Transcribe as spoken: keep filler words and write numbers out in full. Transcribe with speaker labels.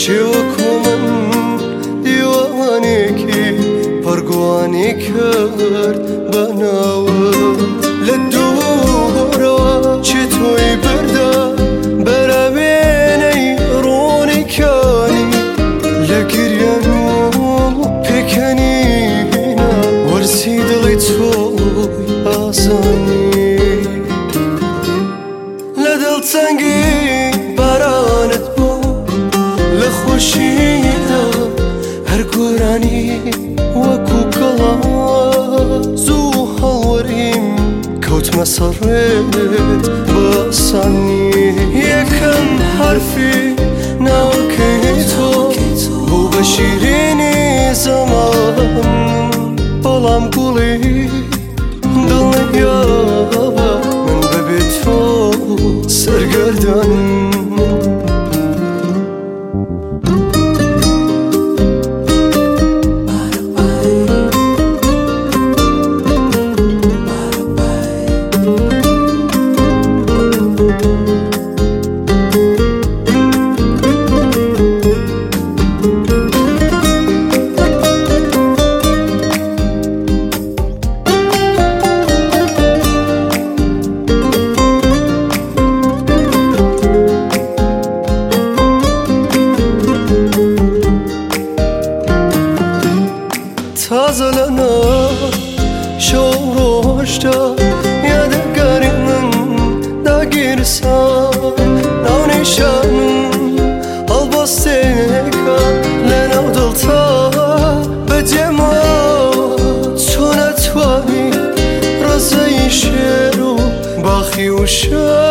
Speaker 1: چی وەکو من دیوانێکی پەرگوانی کرد بە ناوە لە دوورەوە چی تۆی بەردا بەرە وێنەی ڕوونەکانی لە گریان و پێکەنینە وەرسی دڵی تۆی ئازانی لە دڵتەنگی بارانت بوو لە خۆشیدا هەر گۆرانی وەکو گەڵاز و هەڵوەریم کەوتمە سەڕێت بە ئاسانی یەکەم حرفی ناوەکەی تۆ بوو بە شیرینی زەمان بەڵام گوڵی دڵنیابە من بەبێ تۆ سەرگەردانم تازە لەنا شەو ڕۆژدا یادەگاری من داگیرسا ناونیشانم هەڵبەستێنێکە لە ناو دڵتا بەجێما تۆ نەتوانی ڕزەی شێر و باخی و شە